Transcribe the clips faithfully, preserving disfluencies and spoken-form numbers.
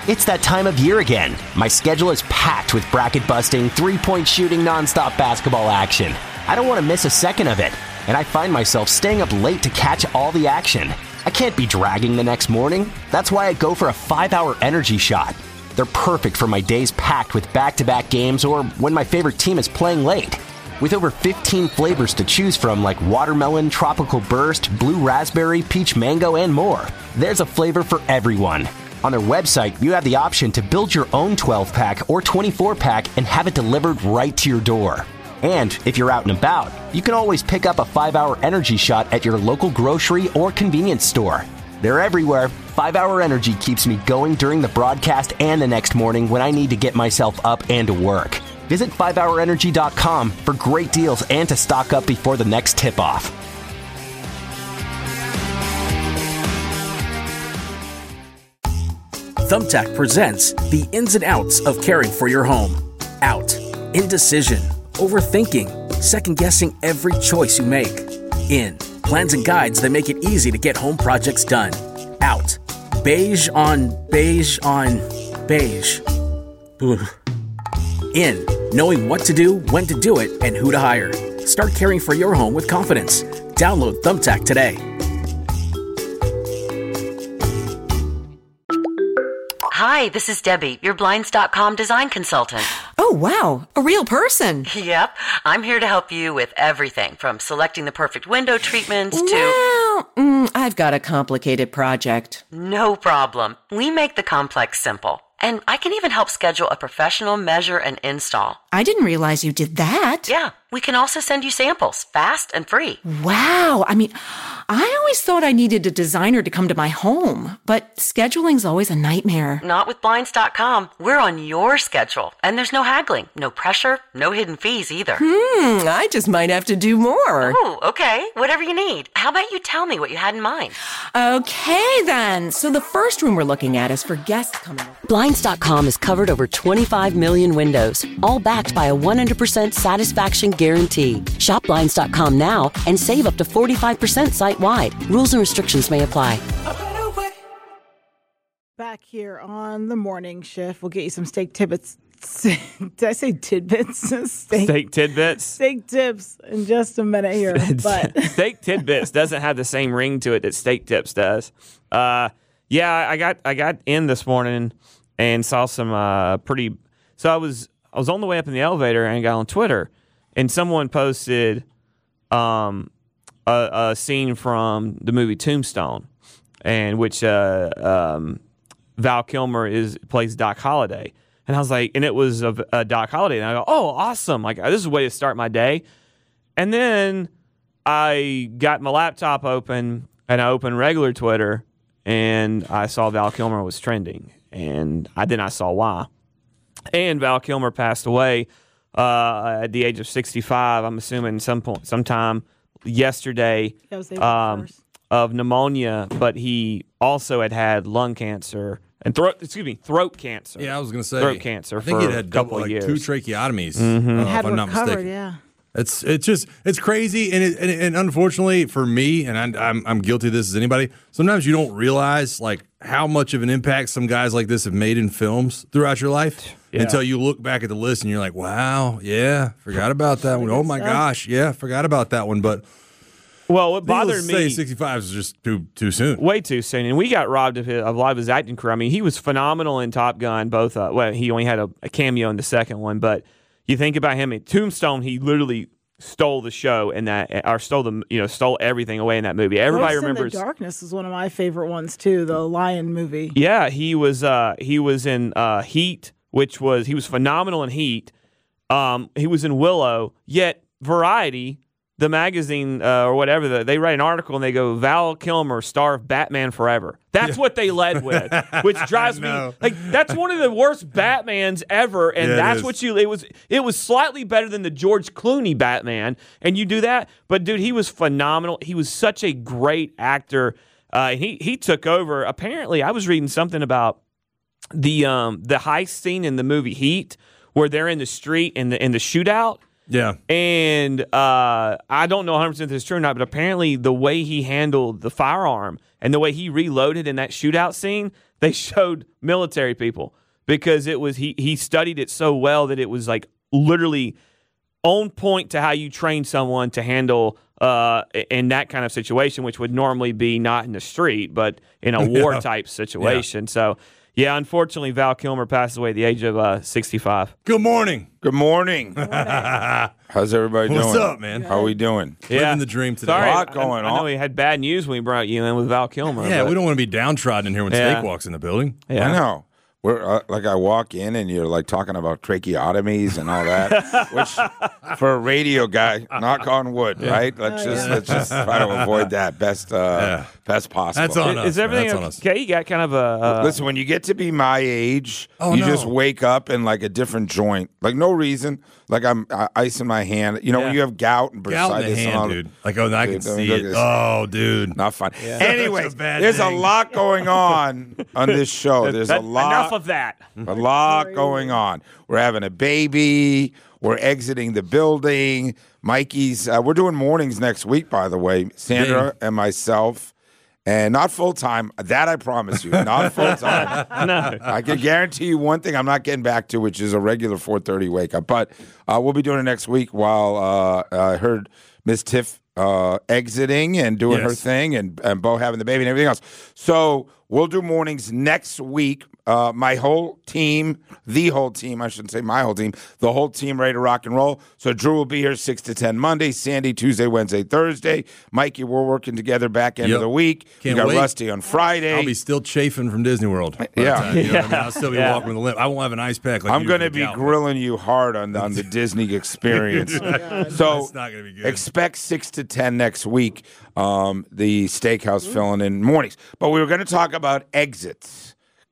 It's that time of year again. My schedule is packed with bracket-busting, three-point shooting, nonstop basketball action. I don't want to miss a second of it, and I find myself staying up late to catch all the action. I can't be dragging the next morning. That's why I go for a five-hour energy shot. They're perfect for my days packed with back-to-back games or when my favorite team is playing late. With over fifteen flavors to choose from like watermelon, tropical burst, blue raspberry, peach mango, and more, there's a flavor for everyone. On their website, you have the option to build your own twelve-pack or twenty-four pack and have it delivered right to your door. And if you're out and about, you can always pick up a five-hour energy shot at your local grocery or convenience store. They're everywhere. five-hour Energy keeps me going during the broadcast and the next morning when I need to get myself up and to work. Visit five hour energy dot com for great deals and to stock up before the next tip-off. Thumbtack presents the ins and outs of caring for your home. Out. Indecision. Overthinking. Second-guessing every choice you make. In. Plans and guides that make it easy to get home projects done. Out. Beige on beige on beige. Ugh. In. Knowing what to do, when to do it, and who to hire. Start caring for your home with confidence. Download Thumbtack today. Hi, this is Debbie, your Blinds dot com design consultant. Oh, wow. A real person. Yep. I'm here to help you with everything from selecting the perfect window treatments to... Well, mm, I've got a complicated project. No problem. We make the complex simple. And I can even help schedule a professional measure and install. I didn't realize you did that. Yeah. We can also send you samples, fast and free. Wow. I mean, I always thought I needed a designer to come to my home, but scheduling's always a nightmare. Not with Blinds dot com. We're on your schedule, and there's no haggling, no pressure, no hidden fees either. Hmm, I just might have to do more. Oh, okay. Whatever you need. How about you tell me what you had in mind? Okay, then. So the first room we're looking at is for guests coming. Blinds dot com has covered over twenty-five million windows, all backed by a one hundred percent satisfaction guarantee. Shop Blinds dot com now and save up to forty-five percent site-wide. Rules and restrictions may apply. Back here on the morning shift, we'll get you some steak tidbits. Did I say tidbits? steak, steak tidbits? Steak tips in just a minute here. But steak tidbits doesn't have the same ring to it that steak tips does. Uh, yeah, I got I got in this morning and saw some uh, pretty. So I was I was on the way up in the elevator and I got on Twitter, and someone posted um, a, a scene from the movie Tombstone, and which uh, um, Val Kilmer is plays Doc Holliday, and I was like, and it was a, a Doc Holliday, and I go, oh, awesome! Like this is a way to start my day. And then I got my laptop open and I opened regular Twitter, and I saw Val Kilmer was trending, and I then I saw why. And Val Kilmer passed away uh, at the age of sixty-five. I'm assuming some point, sometime yesterday, um, of pneumonia. But he also had had lung cancer and throat. Excuse me, throat cancer. Yeah, I was going to say throat cancer. I think for he had a couple like of years. two tracheotomies. Mm-hmm. Uh, had if I'm not recovered, mistaken. yeah. It's it's just it's crazy, and it, and, and unfortunately for me, and I, I'm I'm guilty of this as anybody. Sometimes you don't realize like how much of an impact some guys like this have made in films throughout your life yeah. until you look back at the list and you're like, wow, yeah, forgot about that one. Oh my gosh, yeah, forgot about that one. But well, what bothered to me, say sixty-five is just too too soon, way too soon, and we got robbed of, his, of a lot of his acting career. I mean, he was phenomenal in Top Gun. Both, uh, well, he only had a, a cameo in the second one, but. You think about him in Tombstone, he literally stole the show in that, or stole the, you know, stole everything away in that movie. Everybody Ghost remembers. in the Darkness is one of my favorite ones too, the Lion movie. Yeah, he was. Uh, he was in uh, Heat, which was he was phenomenal in Heat. Um, he was in Willow. Yet Variety, the magazine uh, or whatever, the, they write an article and they go, Val Kilmer, star of Batman Forever. That's yeah. what they led with, which drives me like that's one of the worst Batmans ever, and yeah, that's what you. It was it was slightly better than the George Clooney Batman, and you do that, but dude, he was phenomenal. He was such a great actor. Uh, he he took over. Apparently, I was reading something about the um the heist scene in the movie Heat, where they're in the street in the in the shootout. Yeah. And uh, I don't know one hundred percent if this is true or not, but apparently the way he handled the firearm and the way he reloaded in that shootout scene, they showed military people because it was he he studied it so well that it was like literally on point to how you train someone to handle uh, in that kind of situation, which would normally be not in the street, but in a war type situation. Yeah. So, yeah, unfortunately, Val Kilmer passed away at the age of uh, sixty-five. Good morning. Good morning. Good morning. How's everybody What's doing? What's up, man? How are we doing? Yeah. Living the dream today. Sorry, a lot going I, on. I know we had bad news when we brought you in with Val Kilmer. Yeah, but, we don't want to be downtrodden in here when yeah. Steak walks in the building. Yeah. I know. We're, uh, like I walk in and you're like talking about tracheotomies and all that, which for a radio guy, knock on wood, yeah. right? Let's oh, just yeah. let's just try to avoid that best uh, yeah. best possible. That's on is, us. Is everything That's okay? You got kind of a uh, listen. When you get to be my age, oh, you no. just wake up in like a different joint, like no reason. Like I'm uh, ice in my hand. You know yeah. when you have gout and bursitis gout in the hand, and all dude. Like oh, I dude, can see it. Oh, dude, not fun. Yeah. Anyway, a there's thing. a lot going on on this show. There's that, a lot. Enough of that. A lot going on. We're having a baby. We're exiting the building. Mikey's. Uh, we're doing mornings next week, by the way. Sandra Dang. and myself. And not full time. That I promise you. Not full time. No. I can guarantee you one thing I'm not getting back to, which is a regular four thirty wake up. But uh, we'll be doing it next week while uh, I heard Miss Tiff uh, exiting and doing yes. her thing and, and Bo having the baby and everything else. So we'll do mornings next week. Uh, my whole team, the whole team, I shouldn't say my whole team, the whole team ready to rock and roll. So Drew will be here six to ten Monday, Sandy Tuesday, Wednesday, Thursday. Mikey, we're working together back end yep. of the week. Can't we got wait. Rusty on Friday. I'll be still chafing from Disney World. Yeah. Time, you know yeah. what I mean? I'll still be yeah. walking with a limp. I won't have an ice pack like I'm you going to for the be gout. grilling you hard on, on the Disney experience. oh so That's not gonna be good. Expect six to ten next week, um, the steakhouse filling in mornings. But we were going to talk about exits.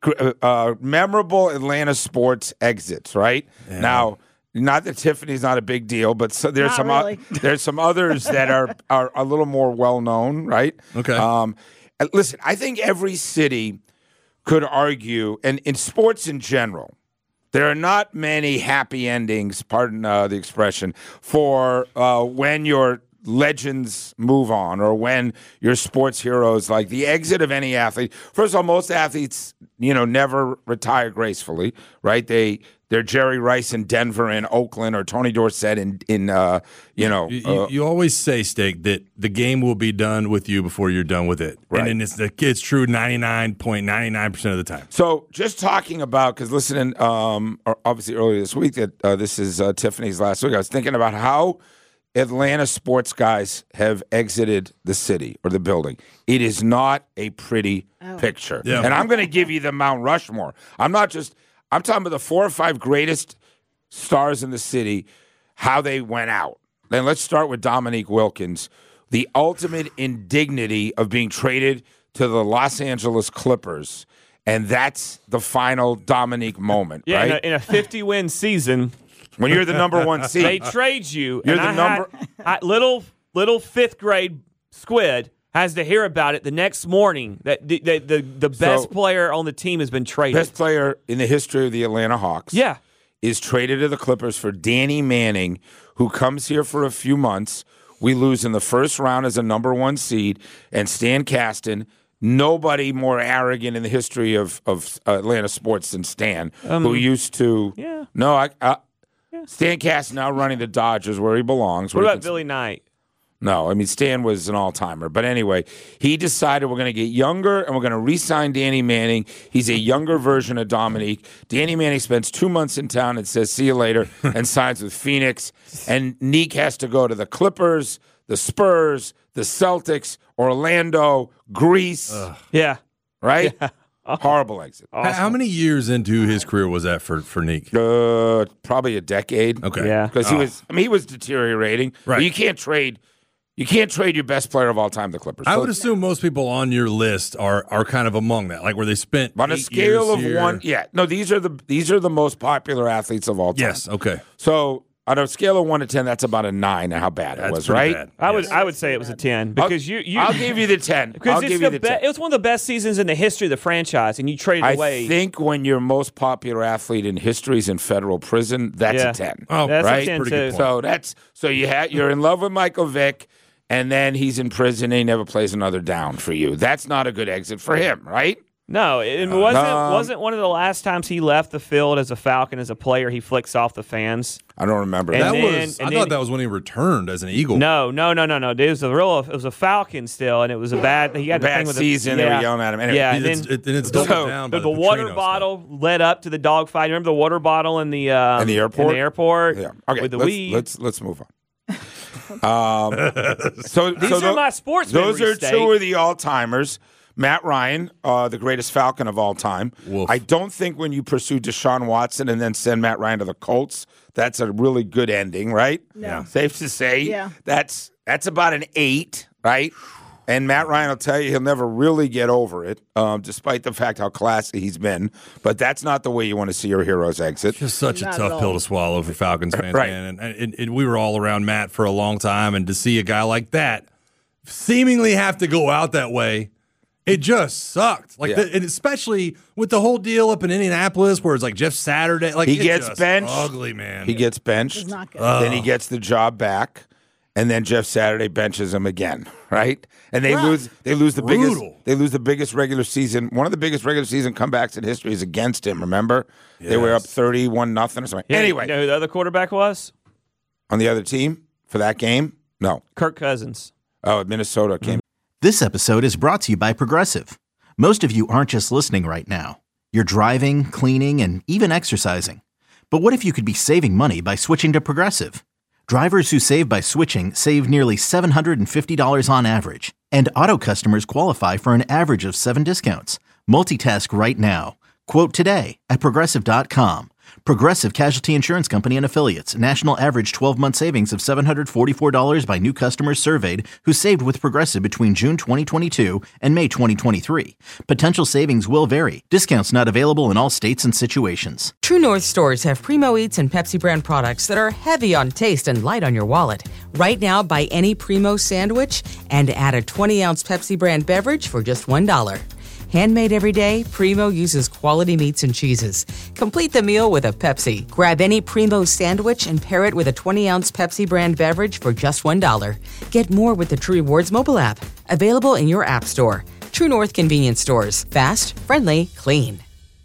Uh, memorable Atlanta sports exits, right? Yeah. Now, not that Tiffany's not a big deal, but so there's Not some really. o- there's some others that are are a little more well known, right? Okay. Um, and listen, I think every city could argue, and in sports in general, there are not many happy endings. Pardon uh, the expression for uh, when your legends move on or when your sports heroes, like the exit of any athlete. First of all, most athletes, you know, never retire gracefully, right? They they're Jerry Rice in Denver and Oakland, or Tony Dorsett in in uh, you know. You, uh, you, you always say, Steak, that the game will be done with you before you're done with it, Right. and it's the it's true ninety-nine point nine nine percent of the time. So just talking about, because listening, um, obviously earlier this week that uh, this is uh, Tiffany's last week, I was thinking about how Atlanta sports guys have exited the city or the building. It is not a pretty Oh. picture. Yeah. And I'm going to give you the Mount Rushmore. I'm not just, I'm talking about the four or five greatest stars in the city, how they went out. Then let's start with Dominique Wilkins, the ultimate indignity of being traded to the Los Angeles Clippers. And that's the final Dominique moment, Yeah, right? in a fifty-win season, When you're the number one seed. they trade you. You're and the I number- Had, I, little little fifth grade squid has to hear about it the next morning that the the, the, the best So- player on the team has been traded. Best player in the history of the Atlanta Hawks. Yeah. Is traded to the Clippers for Danny Manning, who comes here for a few months. We lose in the first round as a number one seed, and Stan Kasten. Nobody more arrogant in the history of, of Atlanta sports than Stan, Um, who used to. yeah. No, I, I, Stan Kasten now running the Dodgers where he belongs. What where he about can- Billy Knight? No, I mean, Stan was an all-timer. But anyway, he decided we're going to get younger and we're going to re-sign Danny Manning. He's a younger version of Dominique. Danny Manning spends two months in town and says, see you later, and signs with Phoenix. And Neek has to go to the Clippers, the Spurs, the Celtics, Orlando, Greece, Yeah. right? Horrible exit. How, how many years into his career was that for for Neek? Uh, probably a decade. Okay. Yeah. Because he Oh. was, I mean, he was deteriorating. Right. But you can't trade, you can't trade your best player of all time, the Clippers. I So- would assume most people on your list are are kind of among that, like where they spent On a eight scale years of here. one, yeah, no, these are the these are the most popular athletes of all time. Yes. Okay. So on a scale of one to ten, that's about a nine. And how bad it That's was, pretty right? bad. I would Yes. I would say it was a ten I'll- because you you I'll give you the ten. I'll because it's give the you the be- ten. it was one of the best seasons in the history of the franchise, and you traded I away. think when your most popular athlete in history is in federal prison, that's Yeah. a ten. Oh, That's a right? ten, Pretty good too. point. So that's so you had you're in love with Michael Vick, and then he's in prison and he never plays another down for you. That's not a good exit for him, right? No, it wasn't. Um, wasn't one of the last times he left the field as a Falcon as a player. He flicks off the fans. I don't remember And that. That then- was. and I then- thought that was when he returned as an Eagle. No, no, no, no, no. It was a real. It was a Falcon still, and it was a bad. He had the Bad thing with season, The, they were yeah, yelling at him. Anyway, yeah, And and it's, then it, and it's so, doubled down by the, the, water Petrino bottle led up to the dogfight. Remember the water bottle in the um, In the airport? In the airport. Yeah. Okay. With the let's, weed. let's let's move on. um, so These so are tho- my sports Those memory are state. two of the all timers. Matt Ryan, uh, the greatest Falcon of all time. Woof. I don't think when you pursue Deshaun Watson and then send Matt Ryan to the Colts, that's a really good ending, right? No. Safe to say. Yeah. That's that's about an eight, right? And Matt Ryan will tell you he'll never really get over it, um, despite the fact how classy he's been. But that's not the way you want to see your heroes exit. Just such a Not at tough all. pill to swallow for Falcons fans, Right. man. And, and, and we were all around Matt for a long time, and to see a guy like that seemingly have to go out that way, it just sucked. Like, Yeah. the, and especially with the whole deal up in Indianapolis, where it's like Jeff Saturday, like He it gets just benched. ugly, man. He gets benched. It's not good. Then he gets the job back, and then Jeff Saturday benches him again, right? And they Rough. lose. They lose the Brutal. biggest. They lose the biggest regular season. One of the biggest regular season comebacks in history is against him. Remember, they were up Yes. thirty-one nothing or something. Yeah, Anyway, you know who the other quarterback was? on the other team for that game, no. Kirk Cousins. Oh, Minnesota came. This episode is brought to you by Progressive. Most of you aren't just listening right now. You're driving, cleaning, and even exercising. But what if you could be saving money by switching to Progressive? Drivers who save by switching save nearly seven hundred fifty dollars on average. And auto customers qualify for an average of seven discounts. Multitask right now. Quote today at Progressive dot com. Progressive Casualty Insurance Company and Affiliates. National average twelve-month savings of seven hundred forty-four dollars by new customers surveyed who saved with Progressive between June twenty twenty-two and May twenty twenty-three. Potential savings will vary. Discounts not available in all states and situations. True North stores have Primo Eats and Pepsi brand products that are heavy on taste and light on your wallet. Right now, buy any Primo sandwich and add a twenty ounce Pepsi brand beverage for just one dollar. Handmade every day, Primo uses quality meats and cheeses. Complete the meal with a Pepsi. Grab any Primo sandwich and pair it with a twenty ounce Pepsi brand beverage for just one dollar. Get more with the True Rewards mobile app. Available in your app store. True North convenience stores. Fast, friendly, clean.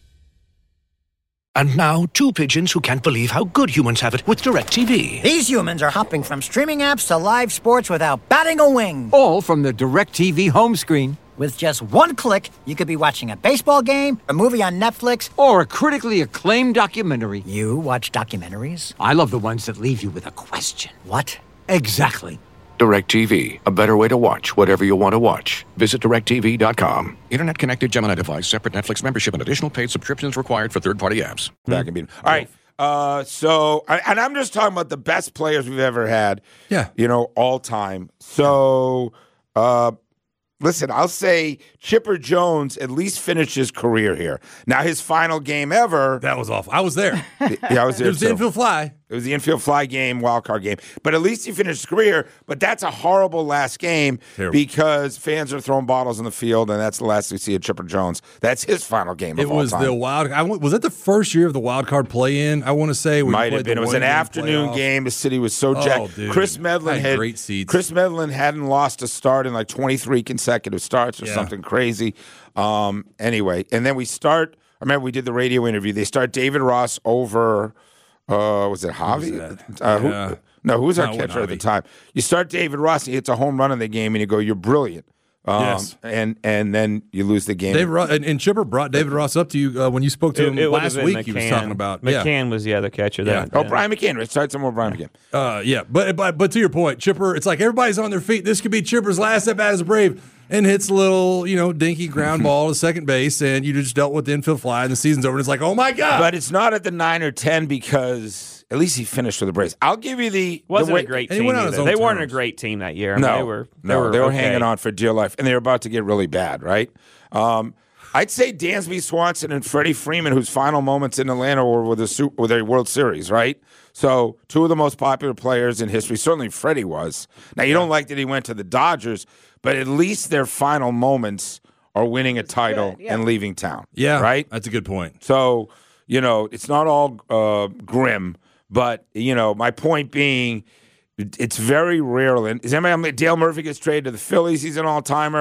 And now, two pigeons who can't believe how good humans have it with DirecTV. These humans are hopping from streaming apps to live sports without batting a wing. All from the DirecTV home screen. With just one click, you could be watching a baseball game, a movie on Netflix, or a critically acclaimed documentary. You watch documentaries? I love the ones that leave you with a question. What? Exactly. DirecTV, a better way to watch whatever you want to watch. Visit direct T V dot com. Internet connected Gemini device, separate Netflix membership, and additional paid subscriptions required for third-party apps. Back and beat. All right. Uh, so, I- and I'm just talking about the best players we've ever had. Yeah. You know, all time. So, uh, listen, I'll say Chipper Jones at least finished his career here. Now, his final game ever. That was awful. I was there. Yeah, I was there. It was the too. infield fly. It was the infield fly game, wild card game. But at least he finished his career. But that's a horrible last game Terrible. because fans are throwing bottles in the field, and that's the last we see of Chipper Jones. That's his final game. It of all was time. the wild. I, went- was that the first year of the wild card play-in? I want to say we Might played have been. the It was an one-game afternoon playoff. game. The city was so Oh, jacked. dude. Chris Medlin I had had great seats. Chris Medlin hadn't lost a start in like twenty-three consecutive starts or Yeah. something crazy. Um, anyway, and then we start. I remember we did the radio interview. They start David Ross over. Uh, was it Javi? Uh, who- Yeah. no, who was our No, it wasn't catcher at the Javi. time? You start David Ross. He hits a home run in the game, and you go, "You're brilliant." Um, Yes. and and then you lose the game. Dave Ross, and, and Chipper brought David Ross up to you uh, when you spoke to It, him it would last have been week. He was McCann. talking about yeah. McCann was the other catcher Yeah. then. oh, Brian McCann. Let's start some more Brian McCann. Uh, yeah, but, but but to your point, Chipper, it's like everybody's on their feet. This could be Chipper's last at bat as a Brave, and hits a little, you know, dinky ground ball to second base, and you just dealt with the infield fly, and the season's over. And it's like, oh my god! But it's not at the nine or ten because at least he finished with the Braves. I'll give you the Wasn't the way, a great and he team. went on his either. own They weren't a terms. great team that year. I mean, No, they were. They no, were, they were okay. hanging on for dear life, and they were about to get really bad, right? Um, I'd say Dansby Swanson and Freddie Freeman, whose final moments in Atlanta were with a su- with a World Series, right? So two of the most popular players in history. Certainly, Freddie was. Now you don't like that he went to the Dodgers, but at least their final moments are winning a title good, yeah. and leaving town. yeah, right. That's a good point. So, you know, it's not all uh, grim, but, you know, my point being, it- it's very rare. And is anybody, Dale Murphy gets traded to the Phillies. He's an all-timer.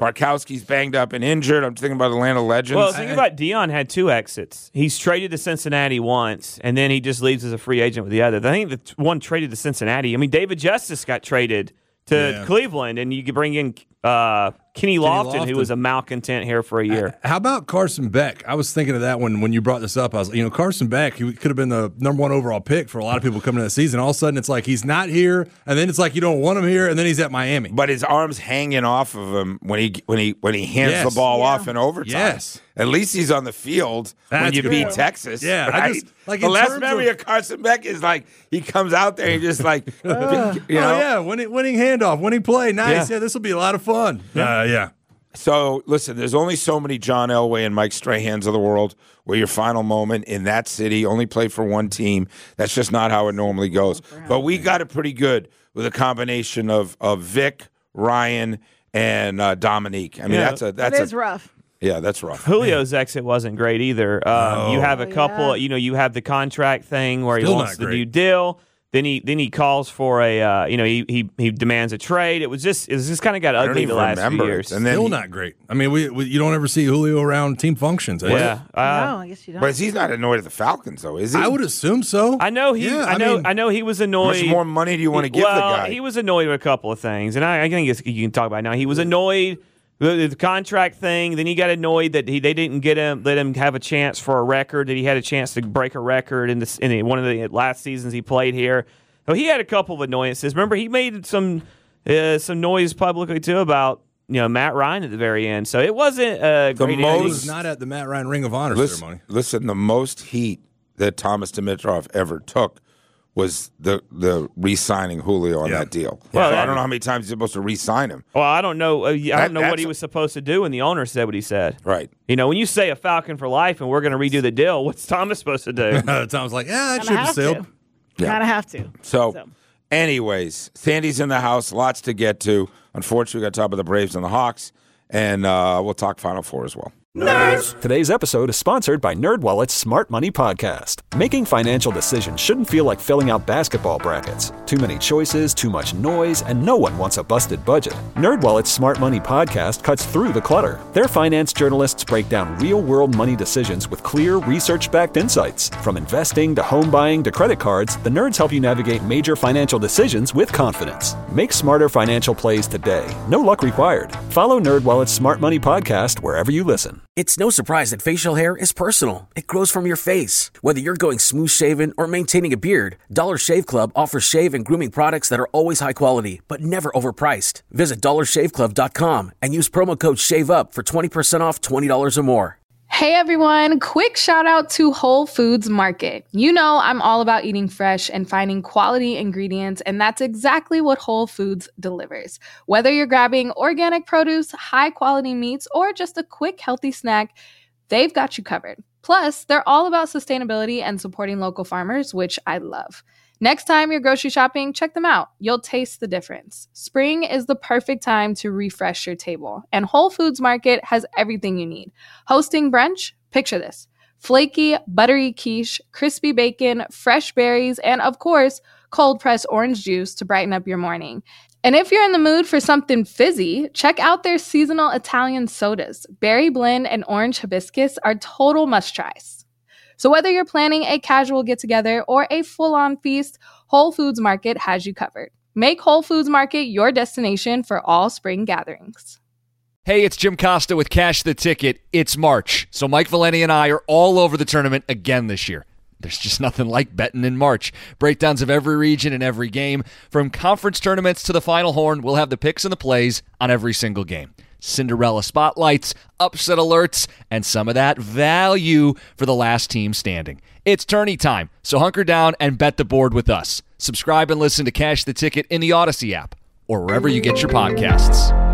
Barkowski's banged up and injured. I'm thinking about Atlanta Legends. Well, think about Dion had two exits. He's traded to Cincinnati once, and then he just leaves as a free agent with the other. I think the t- one traded to Cincinnati. I mean, David Justice got traded to Yeah. Cleveland, and you could bring in uh, Kenny, Lofton, Lofton. who was a malcontent here for a year. How about Carson Beck? I was thinking of that when when you brought this up. I was, you know, Carson Beck, he could have been the number one overall pick for a lot of people coming into the season. All of a sudden, it's like he's not here, and then it's like you don't want him here, and then he's at Miami. But his arm's hanging off of him when he when he when he hands Yes. the ball Yeah. off in overtime. Yes. At least he's on the field when That's you good. beat Texas. Yeah, I right? just- like, the in last terms memory of- of Carson Beck is like he comes out there and just like you know. Oh yeah, winning, winning handoff, winning play, nice. Yeah. Yeah, this will be a lot of fun. Uh, yeah. So, listen, there's only so many John Elway and Mike Strahans of the world where your final moment in that city only play for one team. That's just not how it normally goes. But we got it pretty good with a combination of, of Vic, Ryan, and uh, Dominique. I mean, Yeah. that's a that's It is a, rough. Yeah, that's rough. Julio's exit wasn't great either. Um, You have a Oh, couple, yeah. you know, you have the contract thing where he Still wants not the great. new deal. Then he then he calls for a, uh, you know, he, he he demands a trade. It was just it was just kind of got I don't ugly even the last remember few it. years. And then Still he- not great. I mean, we, we you don't ever see Julio around team functions. yeah, uh, no, I guess you don't. But he's not annoyed at the Falcons, though, is he? I would assume so. I know he. Yeah, I I know. mean- I know he was How annoyed. much more money do you want to give well, the guy? he was annoyed with a couple of things, and I, I think it's, you can talk about it now. He was annoyed with the contract thing. Then he got annoyed that he they didn't get him, let him have a chance for a record. That he had a chance to break a record in this in one of the last seasons he played here. So he had a couple of annoyances. Remember, he made some uh, some noise publicly too about you know Matt Ryan at the very end. So it wasn't a The great He most- was not at the Matt Ryan Ring of Honor listen, ceremony. listen, the most heat that Thomas Dimitrov ever took was the the re-signing Julio on Yeah. that deal. Well, So I that- don't know how many times he's supposed to re-sign him. Well, I don't know. Uh, I That- don't know what that's he a- was supposed to do, and the owner said what he said. Right. You know, when you say a Falcon for life and we're going to redo the deal, what's Thomas supposed to do? Tom's like, yeah, I Kinda should have have sailed. to. Yeah. Kind of have to. So, So. anyways, Sandy's in the house. Lots to get to. Unfortunately, we got to talk about the Braves and the Hawks, and uh, we'll talk Final Four as well. Today's episode is sponsored by NerdWallet's Smart Money Podcast. Making financial decisions shouldn't feel like filling out basketball brackets. Too many choices, too much noise, and no one wants a busted budget. NerdWallet's Smart Money Podcast cuts through the clutter. Their finance journalists break down real-world money decisions with clear, research-backed insights. From investing to home buying to credit cards, the nerds help you navigate major financial decisions with confidence. Make smarter financial plays today. No luck required. Follow NerdWallet's Smart Money Podcast wherever you listen. It's no surprise that facial hair is personal. It grows from your face. Whether you're going smooth shaven or maintaining a beard, Dollar Shave Club offers shave and grooming products that are always high quality, but never overpriced. Visit dollar shave club dot com and use promo code SHAVEUP for twenty percent off twenty dollars or more. Hey everyone, quick shout out to Whole Foods Market. You know I'm all about eating fresh and finding quality ingredients, and that's exactly what Whole Foods delivers. Whether you're grabbing organic produce, high quality meats, or just a quick healthy snack, they've got you covered. Plus, they're all about sustainability and supporting local farmers, which I love. Next time you're grocery shopping, check them out. You'll taste the difference. Spring is the perfect time to refresh your table, and Whole Foods Market has everything you need. Hosting brunch? Picture this. Flaky, buttery quiche, crispy bacon, fresh berries, and of course, cold-pressed orange juice to brighten up your morning. And if you're in the mood for something fizzy, check out their seasonal Italian sodas. Berry blend and orange hibiscus are total must-tries. So whether you're planning a casual get-together or a full-on feast, Whole Foods Market has you covered. Make Whole Foods Market your destination for all spring gatherings. Hey, it's Jim Costa with Cash the Ticket. It's March, so Mike Valeni and I are all over the tournament again this year. There's just nothing like betting in March. Breakdowns of every region and every game. From conference tournaments to the Final Horn, we'll have the picks and the plays on every single game. Cinderella spotlights, upset alerts, and some of that value for the last team standing. It's tourney time, so hunker down and bet the board with us. Subscribe and listen to Cash the Ticket in the Odyssey app or wherever you get your podcasts.